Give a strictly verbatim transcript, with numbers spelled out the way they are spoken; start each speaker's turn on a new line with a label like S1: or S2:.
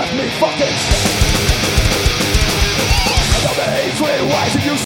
S1: left me fucking sick. Tell me three ways that you